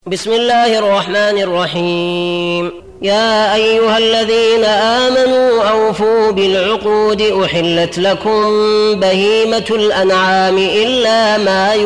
بسم الله الرحمن الرحيم. يا أيها الذين آمنوا أوفوا بالعقود. أحلت لكم بهيمة الأنعام إلا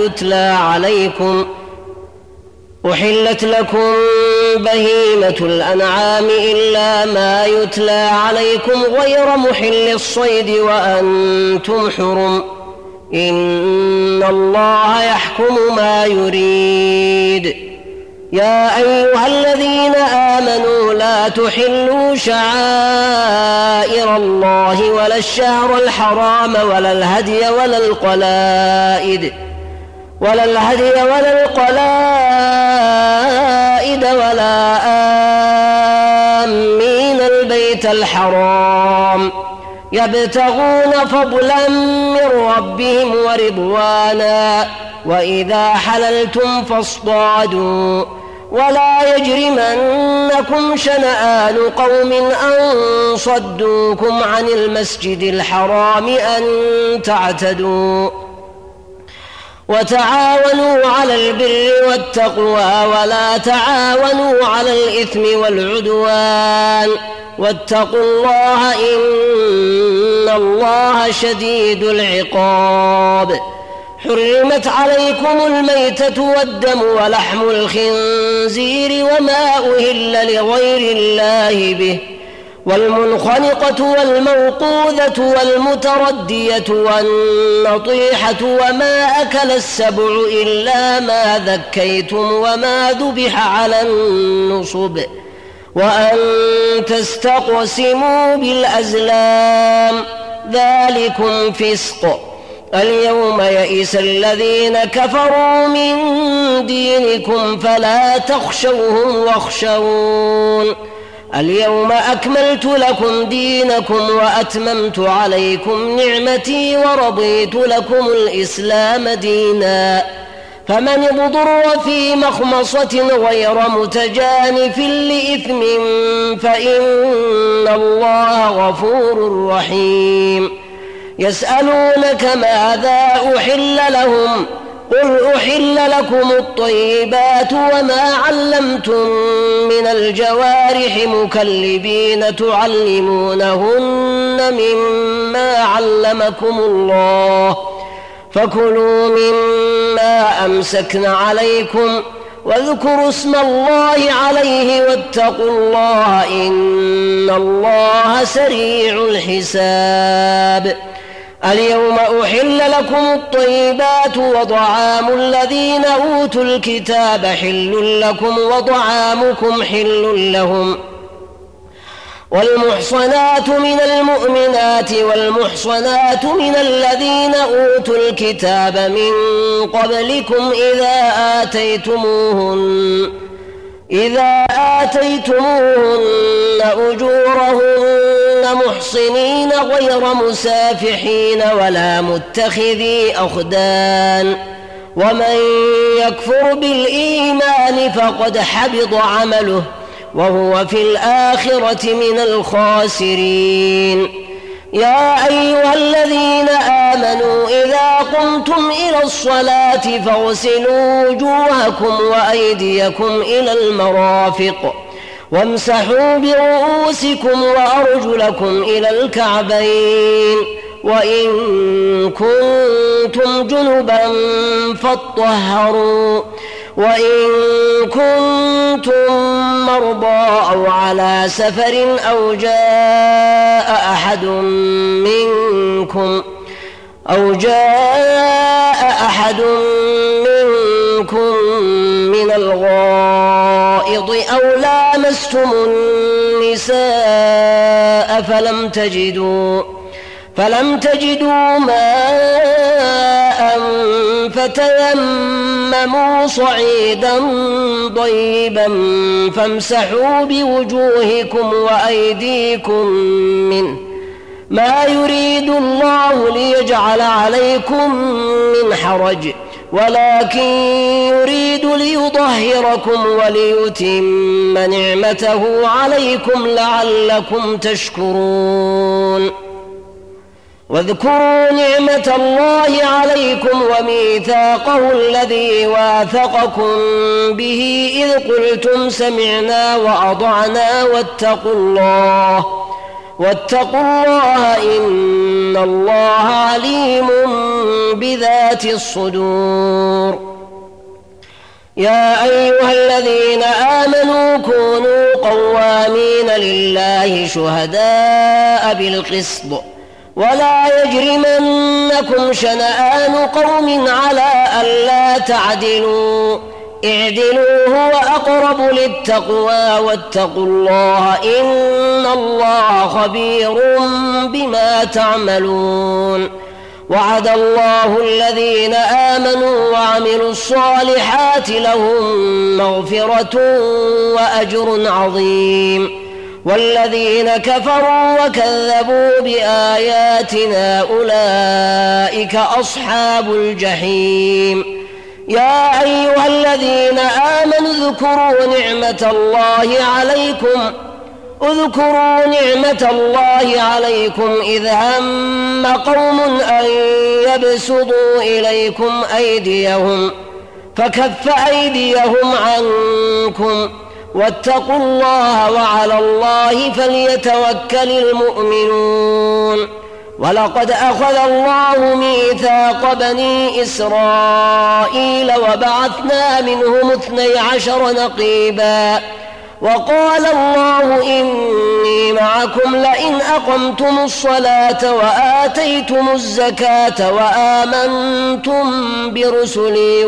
ما يتلى عليكم غير محل الصيد وأنتم حرم. إن الله يحكم ما يريد. يا أيها الذين آمنوا لا تحلوا شعائر الله ولا الشهر الحرام ولا الهدي ولا القلائد ولا آمين البيت الحرام يبتغون فضلا من ربهم ورضوانا. وإذا حللتم فاصطادوا ولا يجرمنكم شنآن قوم أن صدوكم عن المسجد الحرام أن تعتدوا. وتعاونوا على البر والتقوى ولا تعاونوا على الإثم والعدوان واتقوا الله إن الله شديد العقاب. حرمت عليكم الميتة والدم ولحم الخنزير وما أهل لغير الله به والمنخنقة والموقوذة والمتردية والنطيحة وما أكل السبع إلا ما ذكيتم وما ذبح على النصب وأن تستقسموا بالأزلام ذلكم فسق. اليوم يئس الذين كفروا من دينكم فلا تخشوهم واخشون. اليوم أكملت لكم دينكم وأتممت عليكم نعمتي ورضيت لكم الإسلام دينا. فمن اضطر في مخمصة غير متجانف لإثم فإن الله غفور رحيم. يسألونك ماذا أحل لهم قل أحل لكم الطيبات وما علمتم من الجوارح مكلبين تعلمونهن مما علمكم الله فكلوا مما أمسكن عليكم واذكروا اسم الله عليه واتقوا الله إن الله سريع الحساب. اليوم أحل لكم الطيبات وطعام الذين أوتوا الكتاب حل لكم وطعامكم حل لهم. والمحصنات من المؤمنات والمحصنات من الذين أوتوا الكتاب من قبلكم إذا آتيتموهن أجورهن محصنين غير مسافحين ولا متخذي أخدان. ومن يكفر بالإيمان فقد حبط عمله وهو في الآخرة من الخاسرين. يا أيها الذين آمنوا إذا قمتم إلى الصلاة فاغسلوا وجوهكم وأيديكم إلى المرافق وامسحوا برؤوسكم وأرجلكم إلى الكعبين وإن كنتم جنبا فاطهروا وإن كنتم مرضى أو على سفر أو جاء أحد منكم من الغائط أو لامستم النساء فلم تجدوا ماء فتيمموا صعيدا طيبا فامسحوا بوجوهكم وأيديكم منه ما يريد الله ليجعل عليكم من حرج ولكن يريد ليطهركم وليتم نعمته عليكم لعلكم تشكرون. واذكروا نعمة الله عليكم وميثاقه الذي واثقكم به إذ قلتم سمعنا وأطعنا واتقوا الله إن الله عليم بذات الصدور. يا أيها الذين آمنوا كونوا قوامين لله شهداء بالقسط ولا يجرمنكم شنآن قوم على ألا تعدلوا اعدلوا هو أقرب للتقوى واتقوا الله إن الله خبير بما تعملون. وعد الله الذين آمنوا وعملوا الصالحات لهم مغفرة وأجر عظيم والذين كفروا وكذبوا بآياتنا أولئك أصحاب الجحيم. يا أيها الذين آمنوا اذكروا نعمة الله عليكم إذ هم قوم أن يبسطوا إليكم أيديهم فكف أيديهم عنكم واتقوا الله وعلى الله فليتوكل المؤمنون. ولقد أخذ الله ميثاق بني إسرائيل وبعثنا منهم 12 نقيبا وقال الله إني معكم لئن أقمتم الصلاة وآتيتم الزكاة وآمنتم برسلي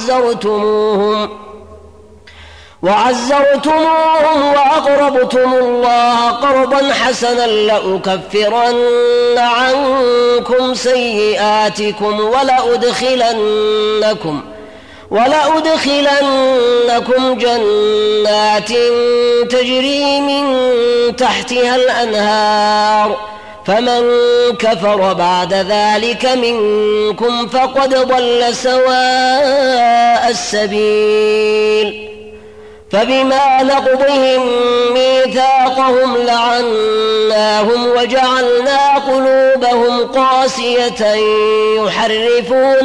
وعزرتموهم وأقرضتم الله قرضا حسنا لأكفرن عنكم سيئاتكم ولأدخلنكم جنات تجري من تحتها الأنهار فمن كفر بعد ذلك منكم فقد ضل سواء السبيل. فبما نقضهم ميثاقهم لعناهم وجعلنا قلوبهم قاسية يحرفون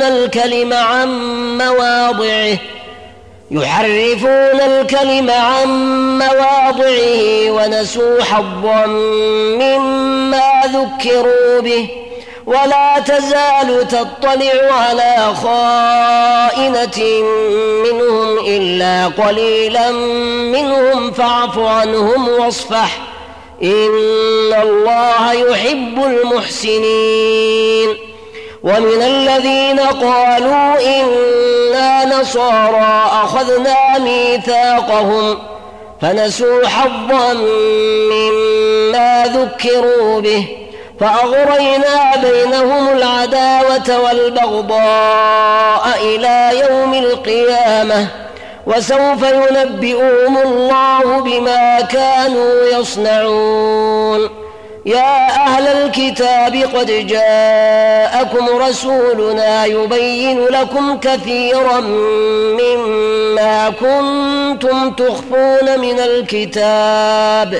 الكلم عن مواضعه ونسوا حظا مما ذكروا به ولا تزال تطلع على خائنة منهم إلا قليلا منهم فاعف عنهم واصفح إن الله يحب المحسنين. ومن الذين قالوا إنا نصارى أخذنا ميثاقهم فنسوا حظا مما ذكروا به فأغرينا بينهم العداوة والبغضاء إلى يوم القيامة وسوف ينبئهم الله بما كانوا يصنعون. يا أهل الكتاب قد جاءكم رسولنا يبين لكم كثيرا مما كنتم تخفون من الكتاب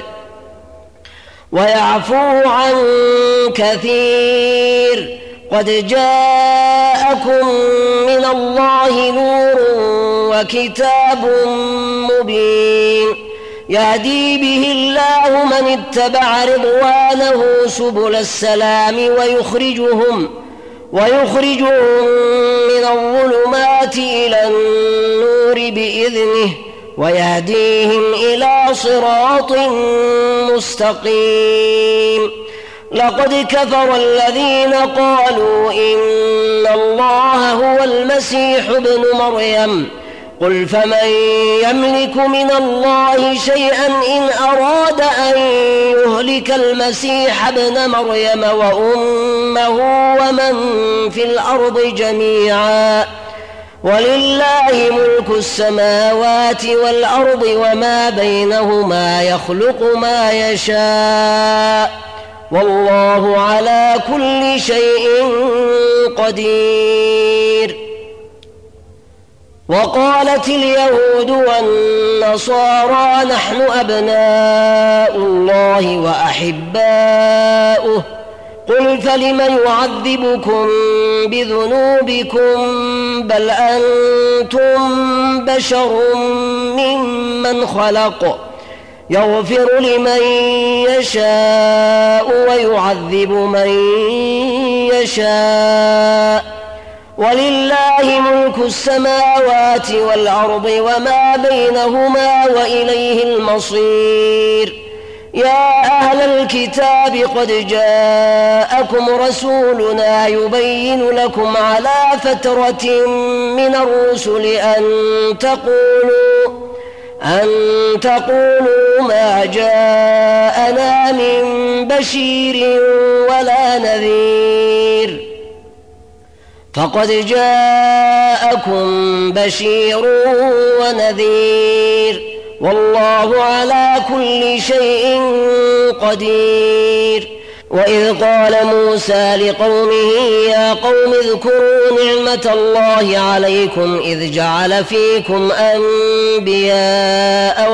ويعفو عن كثير قد جاءكم من الله نور وكتاب مبين يهدي به الله من اتبع رضوانه سبل السلام ويخرجهم من الظلمات إلى النور بإذنه ويهديهم إلى صراط مستقيم. لقد كفر الذين قالوا إن الله هو المسيح ابن مريم قل فمن يملك من الله شيئا إن أراد أن يهلك المسيح ابن مريم وأمه ومن في الأرض جميعا ولله ملك السماوات والأرض وما بينهما يخلق ما يشاء والله على كل شيء قدير. وقالت اليهود والنصارى نحن أبناء الله وأحباؤه قل فلم يعذبكم بذنوبكم بل أنتم بشر ممن خلق يغفر لمن يشاء ويعذب من يشاء ولله ملك السماوات والأرض وما بينهما وإليه المصير. يا أهل الكتاب قد جاءكم رسولنا يبين لكم على فترة من الرسل أن تقولوا ما جاءنا من بشير ولا نذير فقد جاءكم بشير ونذير والله على كل شيء قدير. وإذ قال موسى لقومه يا قوم اذكروا نعمة الله عليكم إذ جعل فيكم أنبياء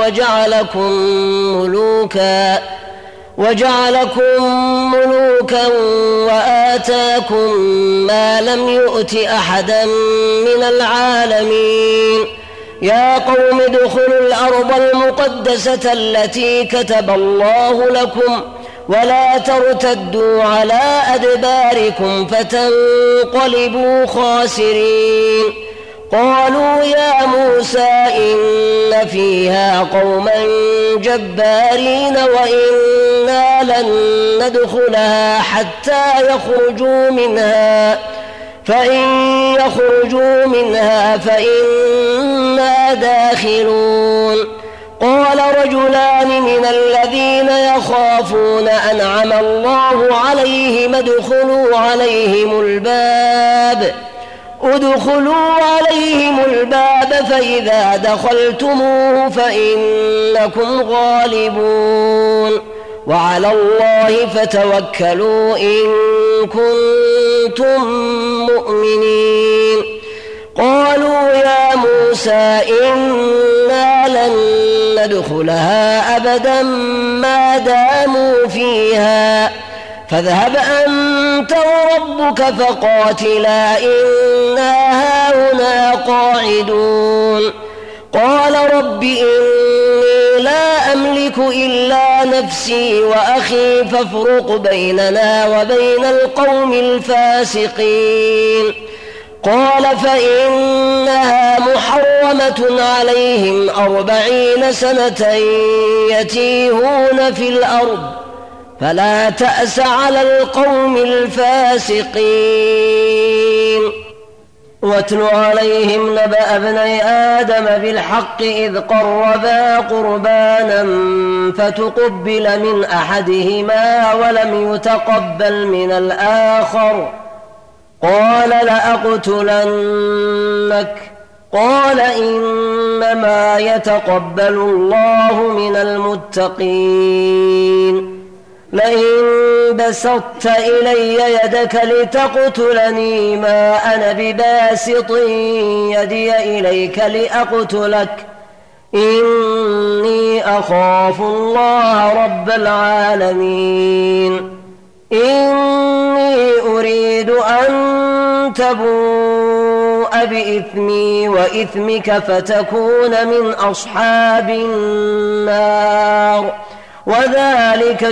وجعلكم ملوكا وآتاكم ما لم يؤت أحدا من العالمين. يا قوم ادخلوا الأرض المقدسة التي كتب الله لكم ولا ترتدوا على أدباركم فتنقلبوا خاسرين. قالوا يا موسى إن فيها قوما جبارين وإنا لن ندخلها حتى يخرجوا منها فإن يخرجوا منها فإنا داخلون. قال رجلان من الذين يخافون أنعم الله عليهم ادخلوا عليهم الباب فإذا دخلتموه فإنكم غالبون وعلى الله فتوكلوا إن كنتم مؤمنين. قالوا يا موسى إنا لن ندخلها أبدا ما داموا فيها فاذهب أنت وربك فقاتلا إنا هاهنا قاعدون. قال رب إني لا أملك إلا نفسي وأخي فافرق بيننا وبين القوم الفاسقين. قال فإنها محرمة عليهم 40 سنة يتيهون في الأرض فلا تأس على القوم الفاسقين. واتل عليهم نبأ ابني آدم بالحق إذ قربا قربانا فتقبل من أحدهما ولم يتقبل من الآخر قال لأقتلنك قال إنما يتقبل الله من المتقين. لئن بسطت إلي يدك لتقتلني ما أنا بباسط يدي إليك لأقتلك إني أخاف الله رب العالمين. إني أريد أن تبوء بإثمي وإثمك فتكون من أصحاب النار وذلك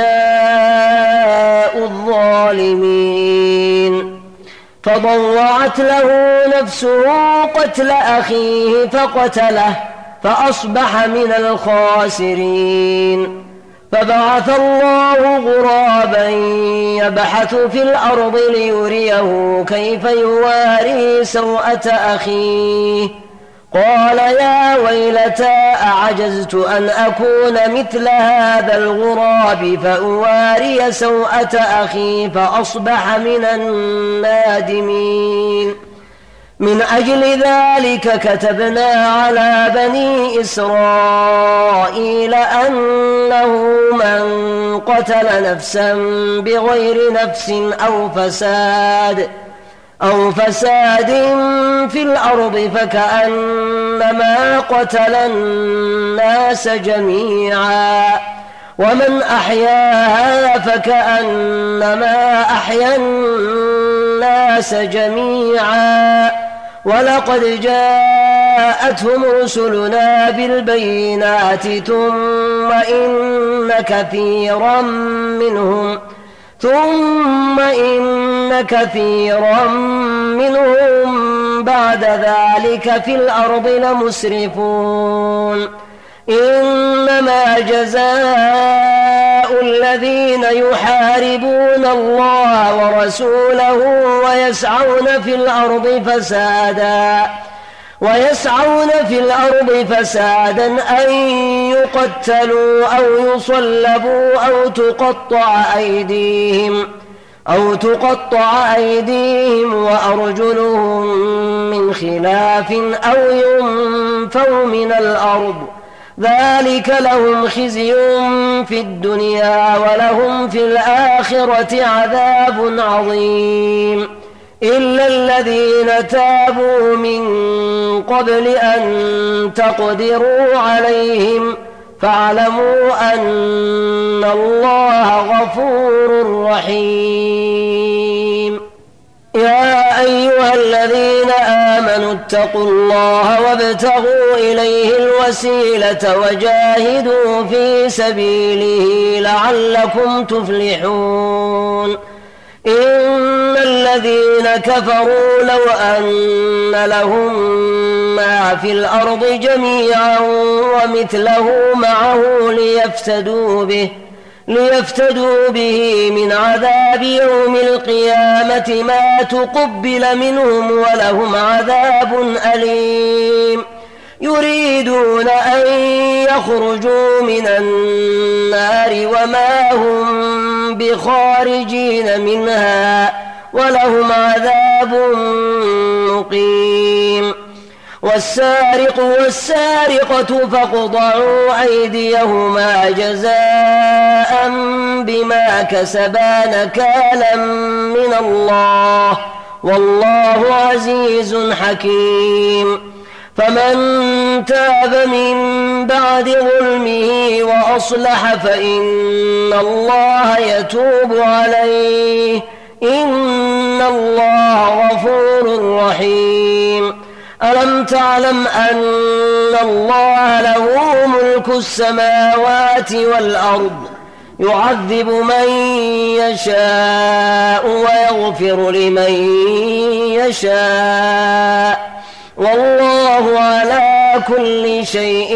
جزاء الظالمين. فضوعت له نفسه قتل أخيه فقتله فأصبح من الخاسرين. فبعث الله غرابا يبحث في الأرض ليريه كيف يواري سوءة أخيه قال يا ويلتى أعجزت أن أكون مثل هذا الغراب فأواري سوءة أخي فأصبح من النادمين. من أجل ذلك كتبنا على بني إسرائيل أنه من قتل نفسا بغير نفس أو فساد في الأرض فكأنما قتل الناس جميعا ومن أحياها فكأنما أحيا الناس جميعا ولقد جاءتهم رسلنا بالبينات ثم إن كثيرا منهم بعد ذلك في الأرض لمسرفون إنما جزاء الذين يحاربون الله ورسوله ويسعون في الأرض فسادا أن يقتلوا أو يصلبوا أو تقطع أيديهم وأرجلهم من خلاف أو ينفوا من الأرض ذلك لهم خزي في الدنيا ولهم في الآخرة عذاب عظيم إلا الذين تابوا من قبل أن تقدروا عليهم فاعلموا أن الله غفور رحيم يا أيها الذين آمنوا اتقوا الله وابتغوا إليه الوسيلة وجاهدوا في سبيله لعلكم تفلحون إن الذين كفروا لو أن لهم ما في الأرض جميعا ومثله معه ليفتدوا به من عذاب يوم القيامة ما تقبل منهم ولهم عذاب أليم يريدون أن يخرجوا من النار وما هم بخارجين منها ولهم عذاب مقيم والسارق والسارقة فاقطعوا أيديهما جزاء بما كسبا نكالا من الله والله عزيز حكيم فمن تاب من بعد ظلمه وأصلح فإن الله يتوب عليه إن الله غفور رحيم ألم تعلم أن الله له ملك السماوات والأرض يعذب من يشاء ويغفر لمن يشاء والله على كل شيء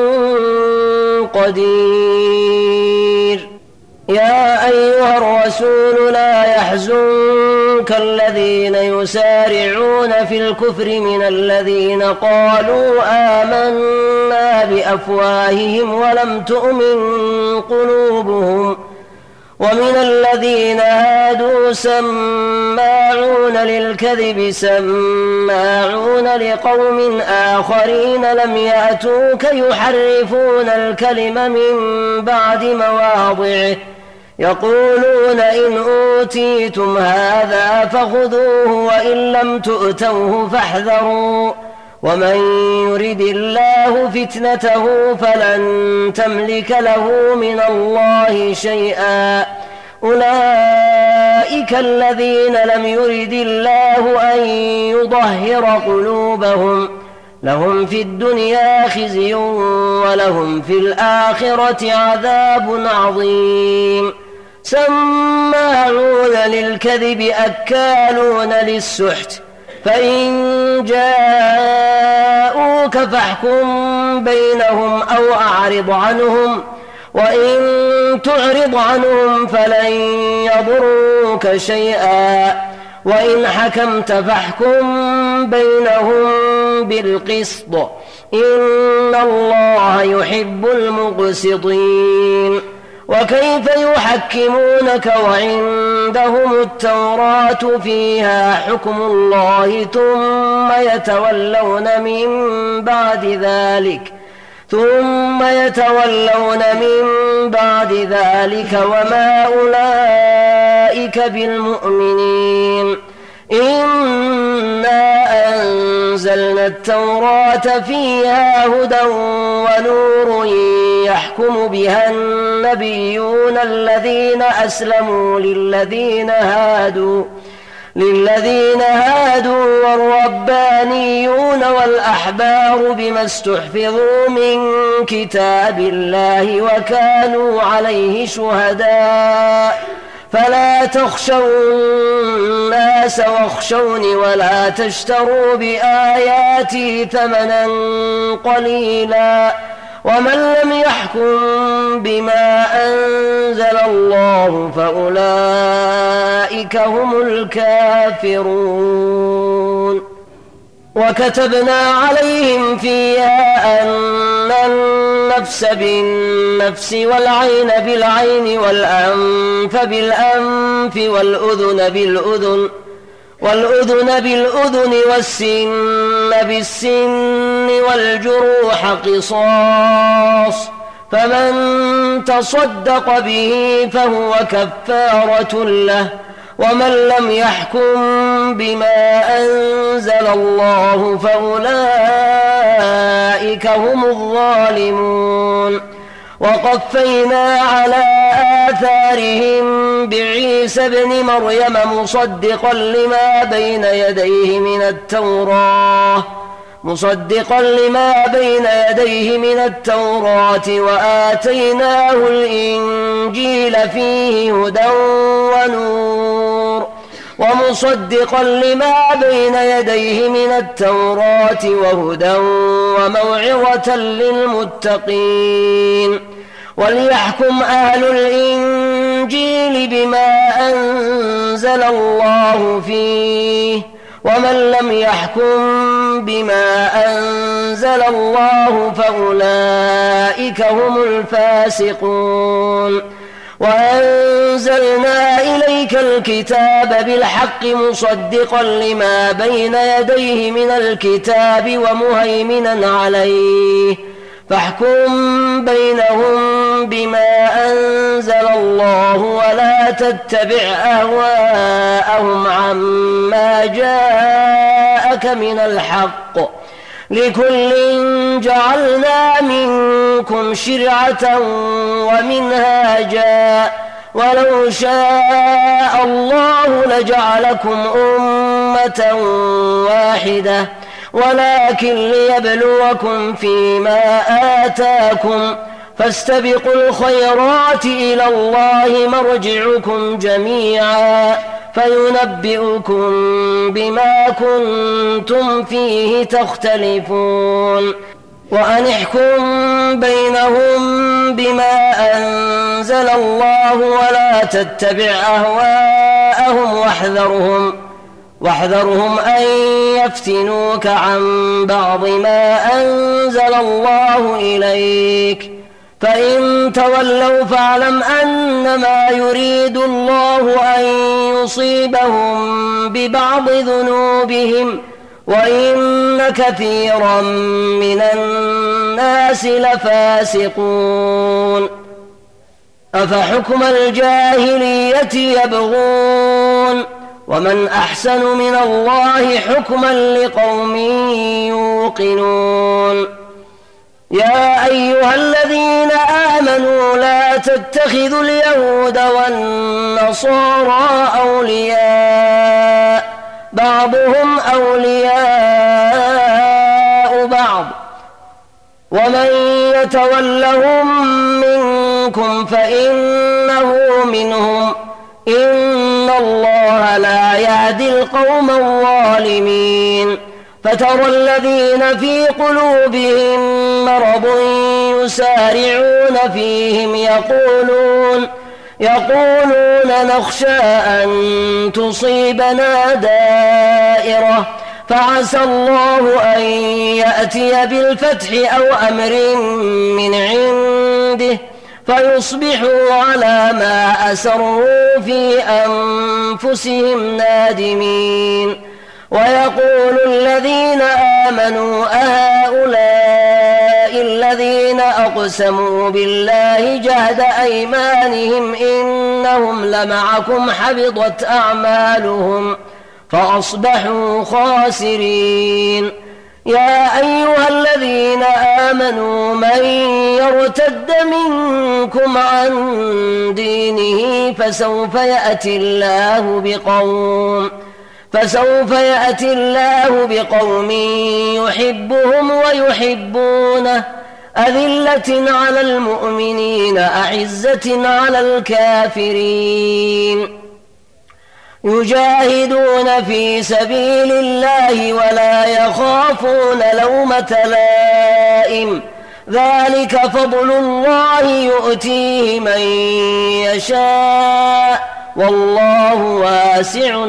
قدير يا أيها الرسول لا يحزنك الذين يسارعون في الكفر من الذين قالوا آمنا بأفواههم ولم تؤمن قلوبهم ومن الذين هادوا سماعون للكذب سماعون لقوم آخرين لم يأتوك يحرفون الكلم من بعد مواضعه يقولون إن أوتيتم هذا فخذوه وإن لم تؤتوه فاحذروا ومن يرد الله فتنته فلن تملك له من الله شيئا أولئك الذين لم يرد الله أن يطهر قلوبهم لهم في الدنيا خزي ولهم في الآخرة عذاب عظيم سماعون للكذب أكالون للسحت فإن جاءوك فاحكم بينهم أو أعرض عنهم وإن تعرض عنهم فلن يضروك شيئا وإن حكمت فاحكم بينهم بالقسط إن الله يحب المقسطين وكيف يحكمونك وعندهم التوراة فيها حكم الله ثم يتولون من بعد ذلك وما أولئك بالمؤمنين إنا أنزلنا التوراة فيها هدى ونور يحكم يحكم بها النبيون الذين أسلموا للذين هادوا والربانيون والأحبار بما استحفظوا من كتاب الله وكانوا عليه شهداء فلا تخشوا الناس واخشوني ولا تشتروا بآياتي ثمنا قليلا ومن لم يحكم بما أنزل الله فأولئك هم الكافرون. وكتبنا عليهم فيها أن النفس بالنفس والعين بالعين والأنف بالأنف والأذن بالأذن والسن بالسن والجروح قصاص فمن تصدق به فهو كفارة له ومن لم يحكم بما أنزل الله فأولئك هم الظالمون. وقفينا على آثارهم بعيسى ابن مريم مصدقا لما بين يديه من التوراة وآتيناه الإنجيل فيه هدى ونور ومصدقا لما بين يديه من التوراة وهدى وموعظة للمتقين. وليحكم أهل الإنجيل بما أنزل الله فيه ومن لم يحكم بما أنزل الله فأولئك هم الفاسقون. وأنزلنا إليك الكتاب بالحق مصدقا لما بين يديه من الكتاب ومهيمنا عليه فاحكم بينهم بما أنزل الله ولا تتبع أهواءهم عما جاءك من الحق لكل جعلنا منكم شرعة ومنهاجا ولو شاء الله لجعلكم أمة واحدة ولكن ليبلوكم فيما آتاكم فاستبقوا الخيرات إلى الله مرجعكم جميعا فينبئكم بما كنتم فيه تختلفون. وأن احكم بينهم بما أنزل الله ولا تتبع أهواءهم واحذرهم أن يفتنوك عن بعض ما أنزل الله إليك فإن تولوا فاعلم أنما يريد الله أن يصيبهم ببعض ذنوبهم وإن كثيرا من الناس لفاسقون. أفحكم الجاهلية يبغون ومن أحسن من الله حكما لقوم يوقنون. يا أيها الذين آمنوا لا تتخذوا اليهود والنصارى أولياء بعضهم أولياء بعض ومن يتولهم منكم فإنه منهم إن الله لا يهدي القوم الظالمين. فترى الذين في قلوبهم مرض يسارعون فيهم يقولون نخشى أن تصيبنا دائرة فعسى الله أن يأتي بالفتح أو أمر من عنده فيصبحوا على ما أسروا في أنفسهم نادمين. ويقول الذين آمنوا أهؤلاء الذين أقسموا بالله جهد أيمانهم إنهم لمعكم حبطت أعمالهم فأصبحوا خاسرين. يا أيها الذين آمنوا من يرتد منكم عن دينه فسوف يأتي الله بقوم يحبهم ويحبونه أذلة على المؤمنين أعزة على الكافرين يجاهدون في سبيل الله ولا يخافون لومة لائم ذلك فضل الله يؤتيه من يشاء والله واسع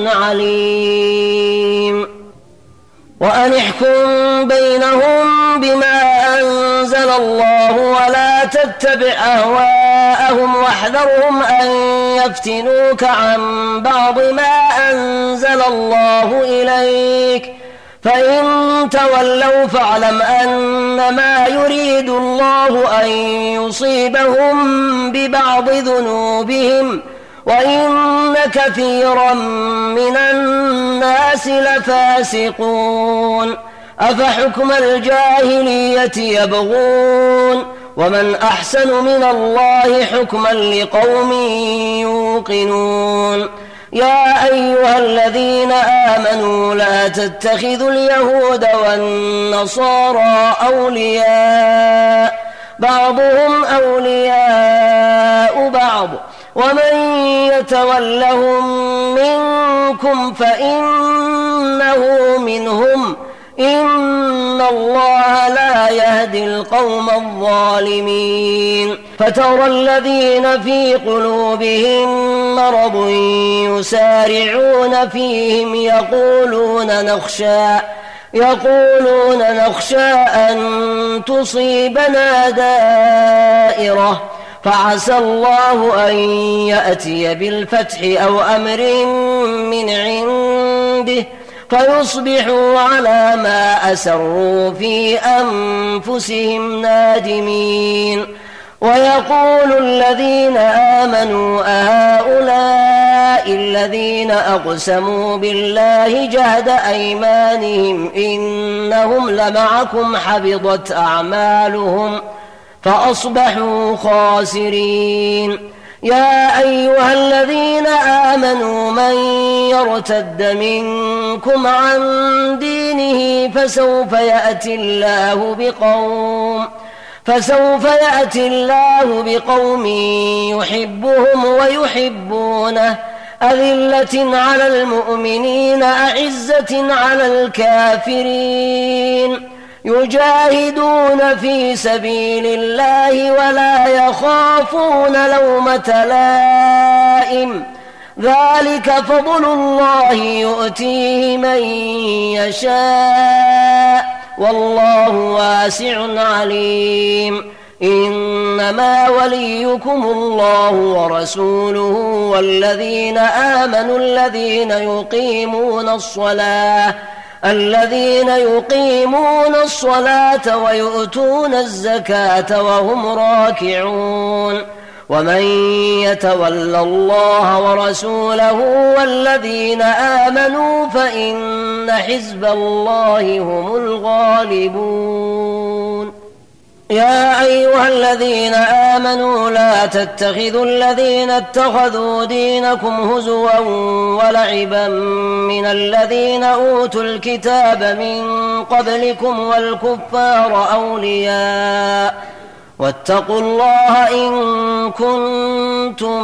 عليم وأن احكم بينهم بما أنزل الله ولا تتبع أهواءهم واحذرهم أن يفتنوك عن بعض ما أنزل الله إليك فإن تولوا فاعلم أنما يريد الله أن يصيبهم ببعض ذنوبهم وإن كثيرا من الناس لفاسقون أفحكم الجاهلية يبغون ومن أحسن من الله حكما لقوم يوقنون يا أيها الذين آمنوا لا تتخذوا اليهود والنصارى أولياء بعضهم أولياء بعض ومن يتولهم منكم فإنه منهم إن الله لا يهدي القوم الظالمين فترى الذين في قلوبهم مرض يسارعون فيهم يقولون نخشى أن تصيبنا دائرة فعسى الله أن يأتي بالفتح أو أمر من عنده فيصبحوا على ما أسروا في أنفسهم نادمين ويقول الذين آمنوا أهؤلاء الذين أقسموا بالله جهد أيمانهم إنهم لمعكم حبطت أعمالهم فأصبحوا خاسرين يا أيها الذين آمنوا من يرتد منكم عن دينه فسوف يأتي الله بقوم يحبهم ويحبونه أذلة على المؤمنين أعزة على الكافرين يجاهدون في سبيل الله ولا يخافون لومة لائم ذلك فضل الله يؤتيه من يشاء والله واسع عليم إنما وليكم الله ورسوله والذين آمنوا الذين يقيمون الصلاة ويؤتون الزكاة وهم راكعون ومن يتول الله ورسوله والذين آمنوا فإن حزب الله هم الغالبون يا أيها الذين آمنوا لا تتخذوا الذين اتخذوا دينكم هزوا ولعبا من الذين أوتوا الكتاب من قبلكم والكفار أولياء واتقوا الله إن كنتم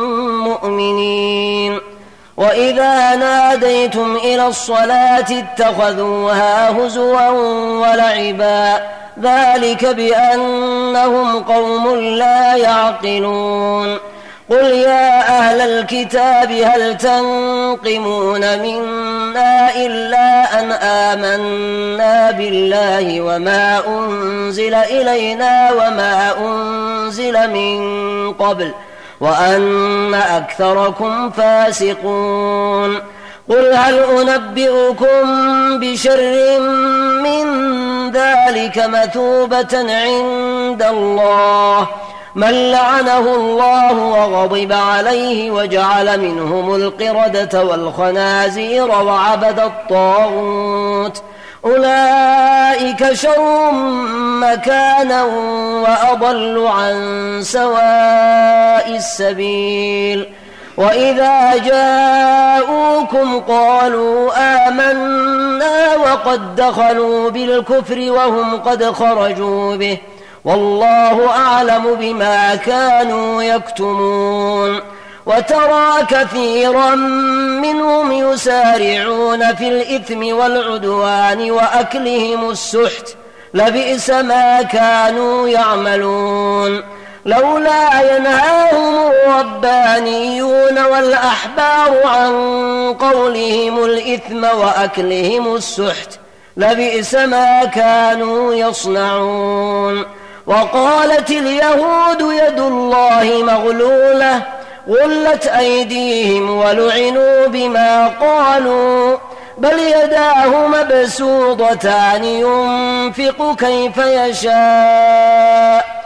مؤمنين وإذا ناديتم إلى الصلاة اتخذوها هزوا ولعبا ذلك بأنهم قوم لا يعقلون قل يا أهل الكتاب هل تنقمون منا إلا أن آمنا بالله وما أنزل إلينا وما أنزل من قبل وأن أكثركم فاسقون قل هل أنبئكم بشر من ذلك مثوبة عند الله من لعنه الله وغضب عليه وجعل منهم القردة والخنازير وعبد الطاغوت أولئك شر مكانا وأضل عن سواء السبيل وإذا جاءوكم قالوا آمنا وقد دخلوا بالكفر وهم قد خرجوا به والله أعلم بما كانوا يكتمون وترى كثيرا منهم يسارعون في الإثم والعدوان وأكلهم السحت لبئس ما كانوا يعملون لولا ينهاهم الربانيون والأحبار عن قولهم الإثم وأكلهم السحت لبئس ما كانوا يصنعون وقالت اليهود يد الله مغلولة غلت أيديهم ولعنوا بما قالوا بل يداه مبسوطتان ينفق كيف يشاء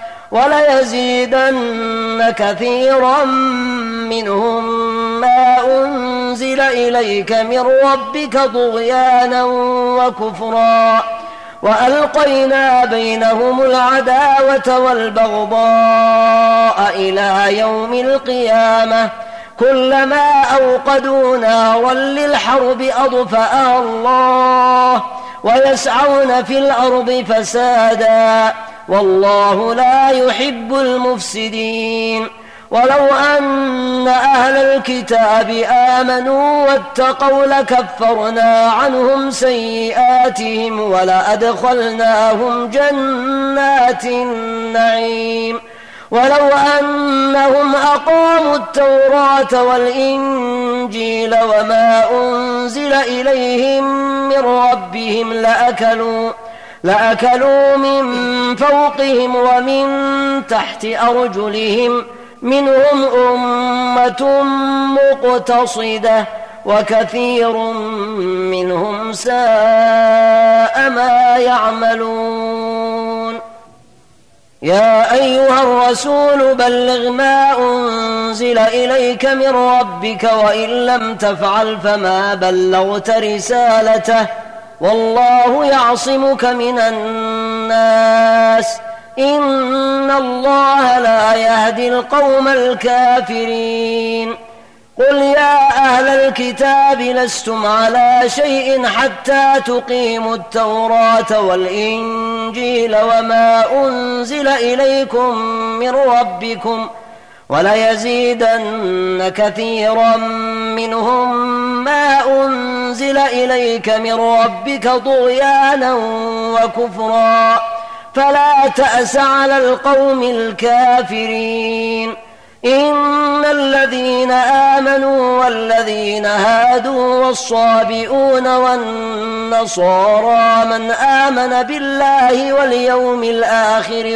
وليزيدن كثيرا منهم ما أنزل إليك من ربك طغيانا وكفرا وألقينا بينهم العداوة والبغضاء إلى يوم القيامة كلما أوقدوا نارا للحرب أطفأها الله ويسعون في الأرض فسادا والله لا يحب المفسدين ولو أن أهل الكتاب آمنوا واتقوا لكفرنا عنهم سيئاتهم ولأدخلناهم جنات النعيم ولو أنهم أقاموا التوراة والإنجيل وما أنزل إليهم من ربهم لأكلوا من فوقهم ومن تحت أرجلهم منهم أمة مقتصدة وكثير منهم ساء ما يعملون يا أيها الرسول بلغ ما أنزل إليك من ربك وإن لم تفعل فما بلغت رسالته والله يعصمك من الناس إن الله لا يهدي القوم الكافرين قل يا أهل الكتاب لستم على شيء حتى تقيموا التوراة والإنجيل وما أنزل إليكم من ربكم وليزيدن كثيرا منهم ما أنزل إليك من ربك طغيانا وكفرا فلا تأس على القوم الكافرين إن الذين آمنوا والذين هادوا والصابئون والنصارى من آمن بالله واليوم الآخر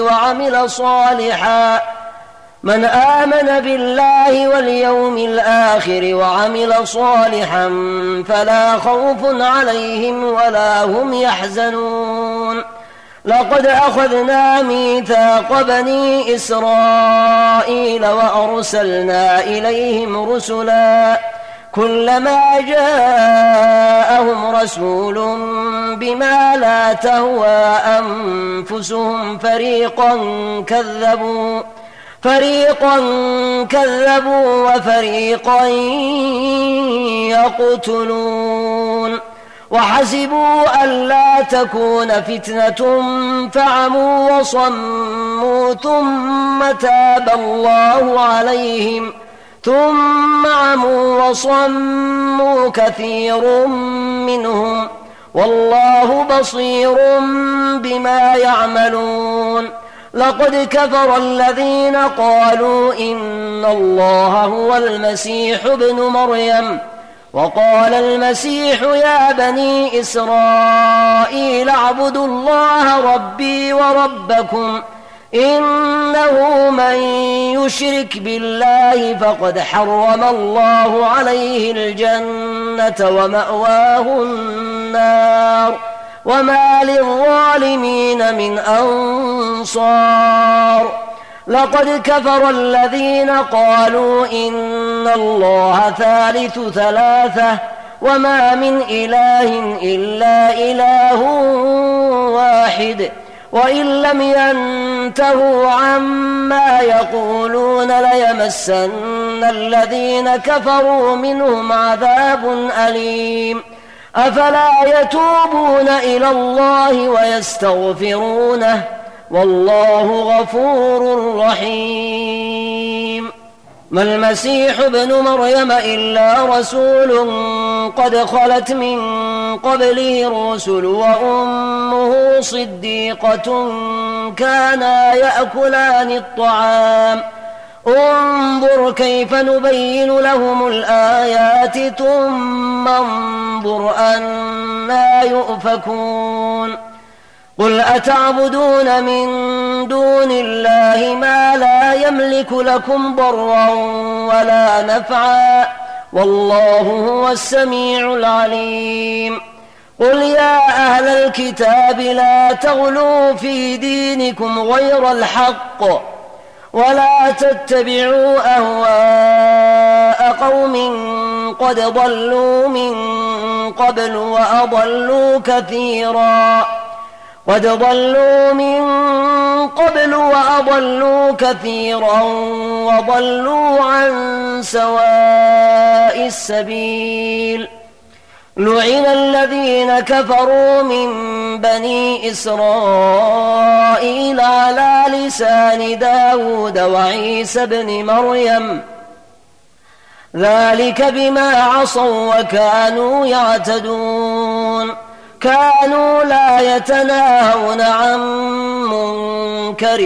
وعمل صالحا فلا خوف عليهم ولا هم يحزنون لقد أخذنا ميثاق بني إسرائيل وأرسلنا إليهم رسلا كلما جاءهم رسول بما لا تهوى أنفسهم فريقا كذبوا وفريقا يقتلون وحسبوا ألا تكون فتنة فعموا وصموا ثم تاب الله عليهم ثم عموا وصموا كثير منهم والله بصير بما يعملون لقد كفر الذين قالوا إن الله هو المسيح ابن مريم وقال المسيح يا بني إسرائيل اعبدوا الله ربي وربكم إنه من يشرك بالله فقد حرم الله عليه الجنة ومأواه النار وما للظالمين من أنصار لقد كفر الذين قالوا إن الله ثالث ثلاثة وما من إله إلا إله واحد وإن لم ينتهوا عما يقولون ليمسن الذين كفروا منهم عذاب أليم أفلا يتوبون إلى الله ويستغفرونه والله غفور رحيم ما المسيح ابن مريم إلا رسول قد خلت من قبله الرسل وأمه صديقة كانا يأكلان الطعام انظر كيف نبين لهم الآيات ثم انظر أنى يؤفكون قل أتعبدون من دون الله ما لا يملك لكم ضرا ولا نفعا والله هو السميع العليم قل يا أهل الكتاب لا تغلوا في دينكم غير الحق ولا تتبعوا أهواء قوم قد ضلوا من قبل وأضلوا كثيرا وضلوا عن سواء السبيل لعن الذين كفروا من بني إسرائيل على لسان داود وعيسى بن مريم ذلك بما عصوا وكانوا يعتدون كانوا لا يتناهون عن منكر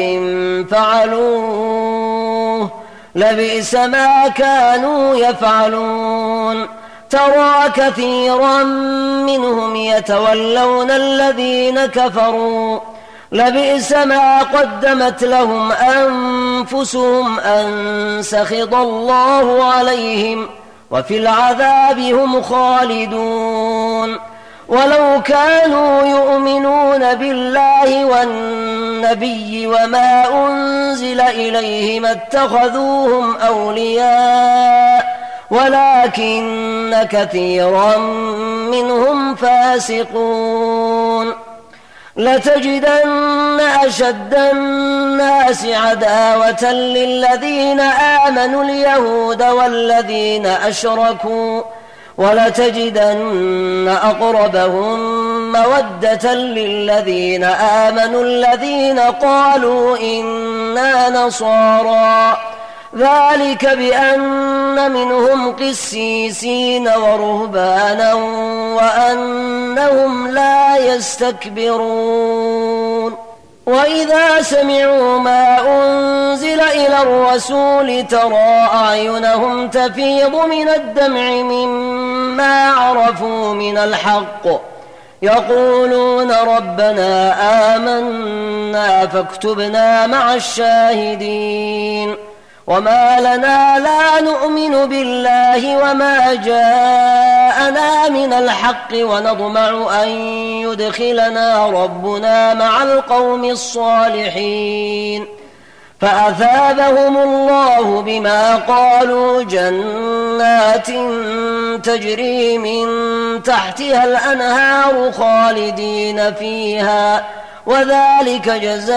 فعلوه لبئس ما كانوا يفعلون ترى كثيرا منهم يتولون الذين كفروا لبئس ما قدمت لهم أنفسهم أن سخط الله عليهم وفي العذاب هم خالدون ولو كانوا يؤمنون بالله والنبي وما أنزل إليه ما اتخذوهم أولياء ولكن كثيرا منهم فاسقون لتجدن أشد الناس عداوة للذين آمنوا اليهود والذين أشركوا ولتجدن أقربهم مودة للذين آمنوا الذين قالوا إنا نصارى ذلك بأن منهم قسيسين ورهبانا وأنهم لا يستكبرون وإذا سمعوا ما أنزل إلى الرسول ترى أعينهم تفيض من الدمع مما عرفوا من الحق يقولون ربنا آمنا فاكتبنا مع الشاهدين وما لنا لا نؤمن بالله وما جاءنا من الحق ونطمع أن يدخلنا ربنا مع القوم الصالحين فأثابهم الله بما قالوا جنات تجري من تحتها الأنهار خالدين فيها وذلك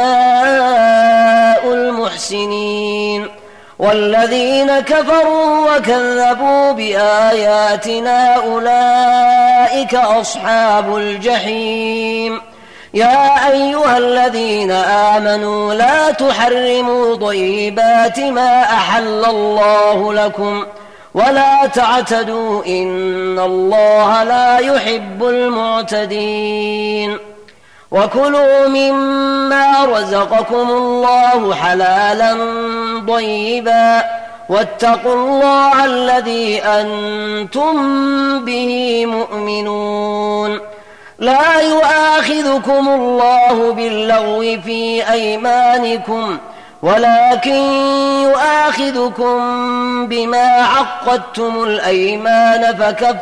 جزاء المحسنين والذين كفروا وكذبوا بآياتنا أولئك أصحاب الجحيم يا أيها الذين آمنوا لا تحرموا طيبات ما أحل الله لكم ولا تعتدوا إن الله لا يحب المعتدين وكلوا مما رزقكم الله حلالا طيبا واتقوا الله الذي أنتم به مؤمنون لا يؤاخذكم الله باللغو في أيمانكم ولكن يؤاخذكم بما عقدتم الأيمان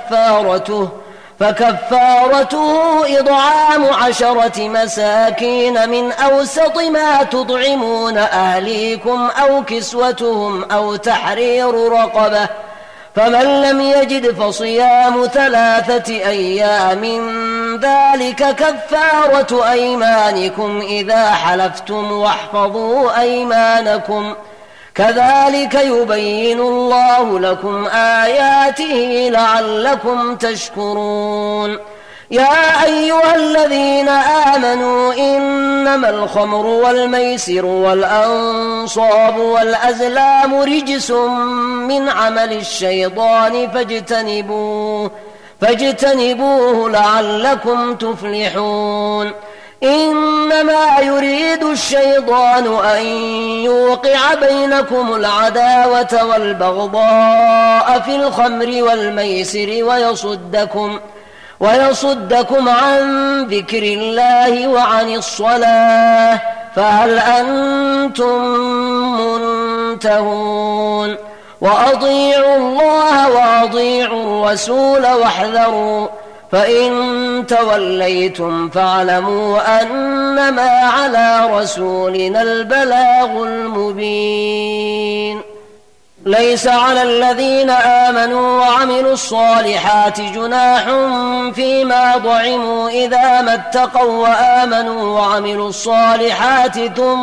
فكفارته إطعام 10 مساكين من أوسط ما تطعمون أهليكم أو كسوتهم أو تحرير رقبة فمن لم يجد فصيام 3 أيام ذلك كفارة أيمانكم إذا حلفتم واحفظوا أيمانكم كذلك يبين الله لكم آياته لعلكم تشكرون يا أيها الذين آمنوا إنما الخمر والميسر والأنصاب والأزلام رجس من عمل الشيطان فاجتنبوه لعلكم تفلحون إنما يريد الشيطان أن يوقع بينكم العداوة والبغضاء في الخمر والميسر ويصدكم عن ذكر الله وعن الصلاة فهل أنتم منتهون وأطيعوا الله وأطيعوا الرسول واحذروا فإن توليتم فاعلموا أنما على رسولنا البلاغ المبين ليس على الذين آمنوا وعملوا الصالحات جناح فيما ضعموا إذا ما اتقوا وآمنوا وعملوا الصالحات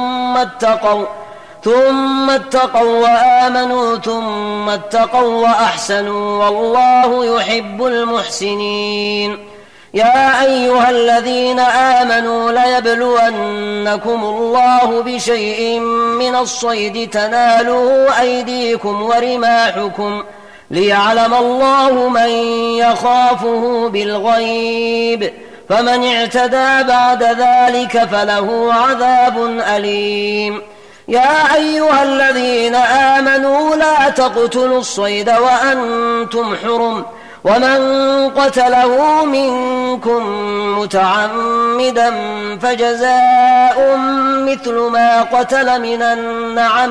ثم اتقوا وآمنوا ثم اتقوا وأحسنوا والله يحب المحسنين يا أيها الذين آمنوا ليبلونكم الله بشيء من الصيد تناله أيديكم ورماحكم ليعلم الله من يخافه بالغيب فمن اعتدى بعد ذلك فله عذاب أليم يا أيها الذين آمنوا لا تقتلوا الصيد وأنتم حرم ومن قتله منكم متعمدا فجزاء مثل ما قتل من النعم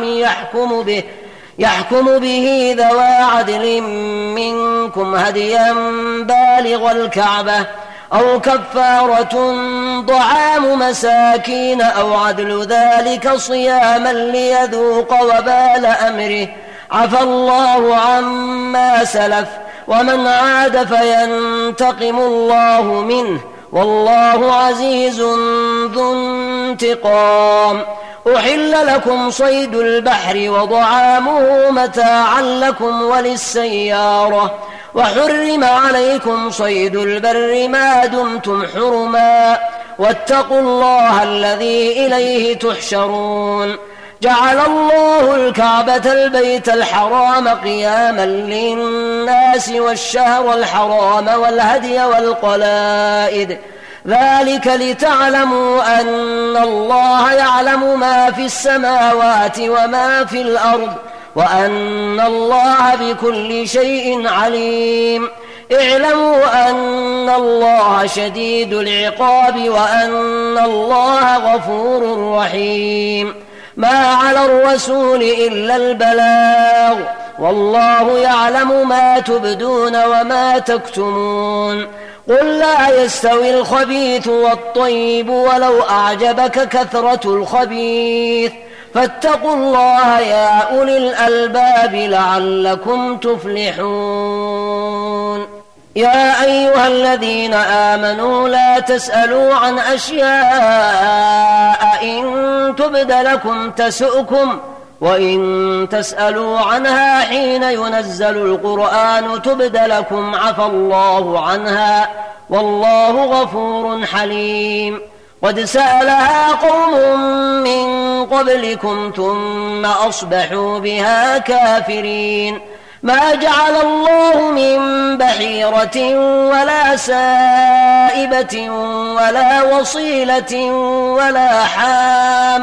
يحكم به ذوى عدل منكم هديا بالغ الكعبة أو كفارة طعام مساكين أو عدل ذلك صياما ليذوق وبال أمره عفى الله عما سلف ومن عاد فينتقم الله منه والله عزيز ذو انتقام أحل لكم صيد البحر وطعامه متاعا لكم وللسيارة وحرم عليكم صيد البر ما دمتم حرما واتقوا الله الذي إليه تحشرون جعل الله الكعبة البيت الحرام قياما للناس والشهر الحرام والهدي والقلائد ذلك لتعلموا أن الله يعلم ما في السماوات وما في الأرض وأن الله بكل شيء عليم اعلموا أن الله شديد العقاب وأن الله غفور رحيم ما على الرسول إلا البلاغ والله يعلم ما تبدون وما تكتمون قل لا يستوي الخبيث والطيب ولو أعجبك كثرة الخبيث فاتقوا الله يا أولي الألباب لعلكم تفلحون يا أيها الذين آمنوا لا تسألوا عن أشياء إن تبد لكم تسؤكم وإن تسألوا عنها حين ينزل القرآن تبد لكم عفى الله عنها والله غفور حليم قد سألها قوم من قبلكم ثم أصبحوا بها كافرين ما جعل الله من بحيرة ولا سائبة ولا وصيلة ولا حام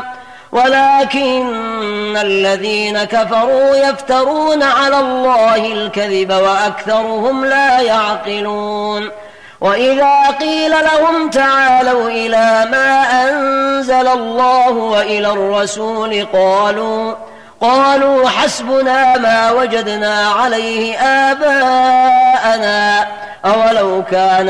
ولكن الذين كفروا يفترون على الله الكذب وأكثرهم لا يعقلون وإذا قيل لهم تعالوا إلى ما أنزل الله وإلى الرسول قالوا حسبنا ما وجدنا عليه آباءنا أولو كان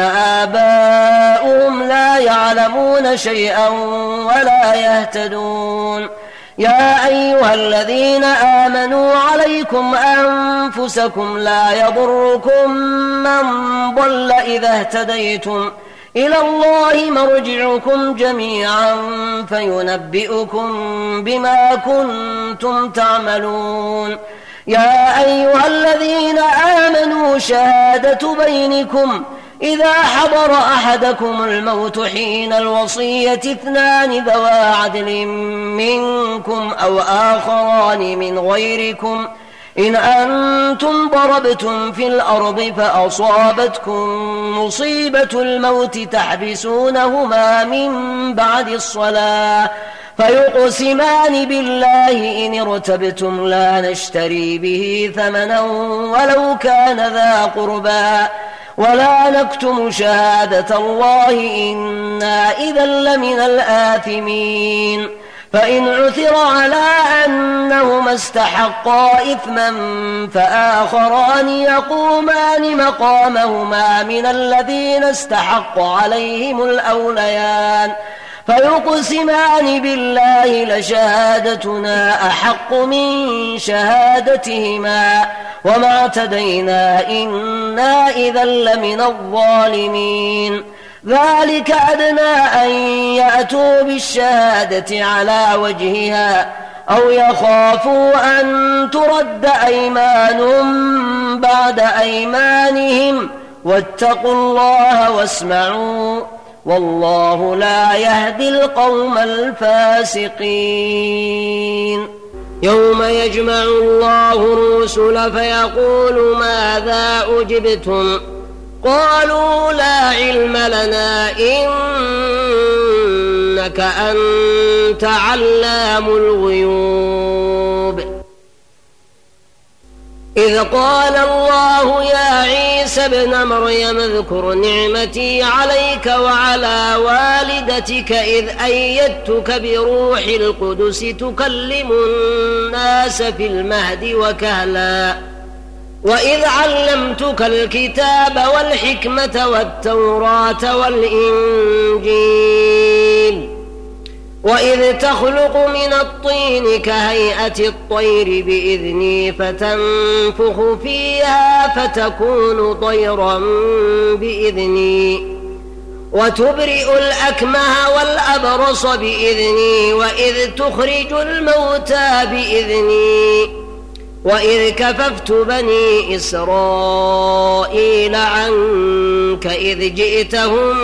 آباؤهم لا يعلمون شيئا ولا يهتدون يا أيها الذين آمنوا عليكم أنفسكم لا يضركم من ضل إذا اهتديتم إلى الله مرجعكم جميعا فينبئكم بما كنتم تعملون. يا أيها الذين آمنوا شهادة بينكم إذا حضر أحدكم الموت حين الوصية 2 ذوى عدل منكم أو آخران من غيركم إن أنتم ضربتم في الأرض فأصابتكم مصيبة الموت تحبسونهما من بعد الصلاة فيقسمان بالله إن ارتبتم لا نشتري به ثمنا ولو كان ذا قربى ولا نكتم شهادة الله إنا إذا لمن الآثمين. فإن عثر على أنهما استحقا إثما فآخران يقومان مقامهما من الذين استحق عليهم الأوليان فيقسمان بالله لشهادتنا أحق من شهادتهما وما اعتدينا إنا إذا لمن الظالمين. ذلك أدنى أن يأتوا بالشهادة على وجهها أو يخافوا أن ترد أيمان بعد أيمانهم واتقوا الله واسمعوا والله لا يهدي القوم الفاسقين. يوم يجمع الله الرسل فيقول ماذا أجبتم قالوا لا علم لنا إنك أنت علام الغيوب. إذ قال الله يا عيسى ابن مريم اذكر نعمتي عليك وعلى والدتك إذ أيدتك بروح القدس تكلم الناس في المهد وكهلا وإذ علمتك الكتاب والحكمة والتوراة والإنجيل وإذ تخلق من الطين كهيئة الطير بإذني فتنفخ فيها فتكون طيرا بإذني وتبرئ الأكمه والأبرص بإذني وإذ تخرج الموتى بإذني وإذ كففت بني إسرائيل عنك إذ جئتهم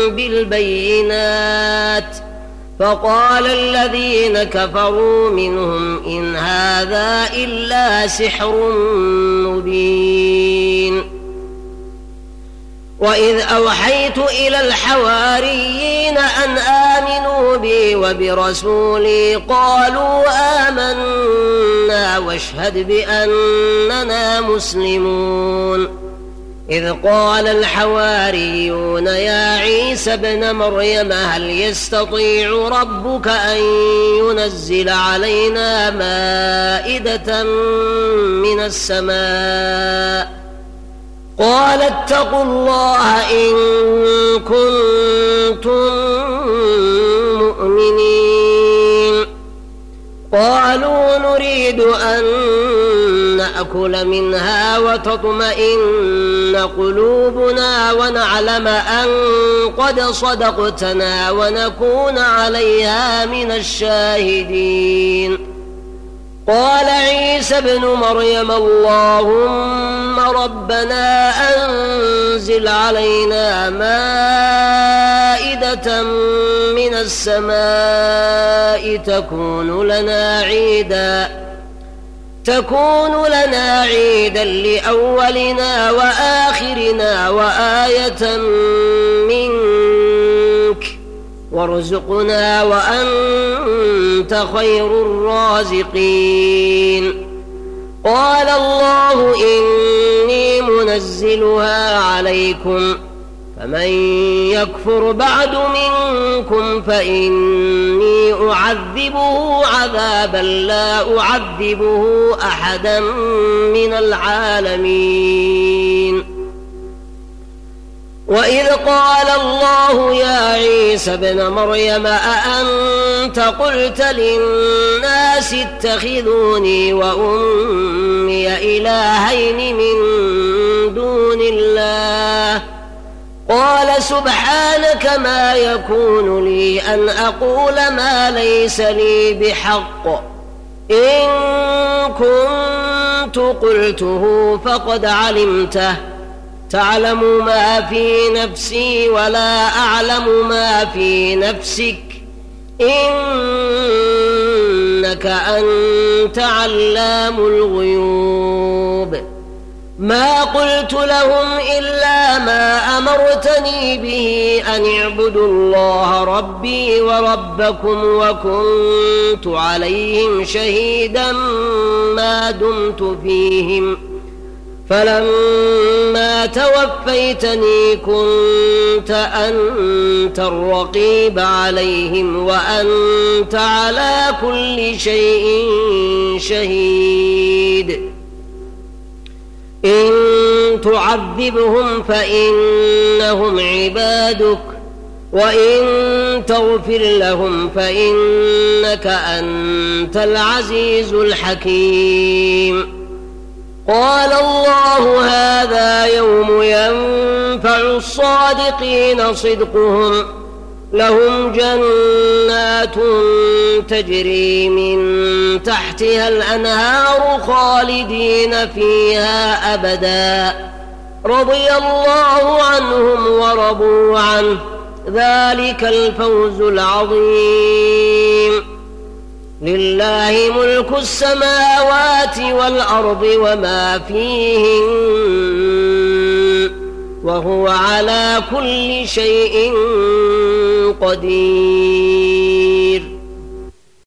بالبينات فقال الذين كفروا منهم إن هذا إلا سحر مبين. وإذ أوحيت إلى الحواريين أن آمنوا بي وبرسولي قالوا آمنا واشهد بأننا مسلمون. إذ قال الحواريون يا عيسى ابن مريم هل يستطيع ربك أن ينزل علينا مائدة من السماء قال اتقوا الله إن كنتم مؤمنين. قالوا نريد أن نأكل منها وتطمئن قلوبنا ونعلم أن قد صدقتنا ونكون عليها من الشاهدين. قال عيسى ابن مريم اللهم ربنا أنزل علينا مائدة من السماء تكون لنا عيدا لأولنا وآخرنا وآية منك وارزقنا وأنت خير الرازقين. قال الله إني منزلها عليكم فمن يكفر بعد منكم فإني أعذبه عذابا لا أعذبه أحدا من العالمين. وإذ قال الله يا عيسى ابن مريم أأنت قلت للناس اتخذوني وأمي إلهين من دون الله قال سبحانك ما يكون لي أن أقول ما ليس لي بحق إن كنت قلته فقد علمته تعلم ما في نفسي ولا أعلم ما في نفسك إنك أنت علام الغيوب ما قلت لهم إلا ما أمرتني به أن اعبدوا الله ربي وربكم وكنت عليهم شهيدا ما دمت فيهم فلما توفيتني كنت أنت الرقيب عليهم وأنت على كل شيء شهيد إن تعذبهم فإنهم عبادك وإن تغفر لهم فإنك أنت العزيز الحكيم قال الله هذا يوم ينفع الصادقين صدقهم لهم جنات تجري من تحتها الأنهار خالدين فيها أبدا رضي الله عنهم ورضوا عنه ذلك الفوز العظيم لله ملك السماوات والأرض وما فيهن وهو على كل شيء قدير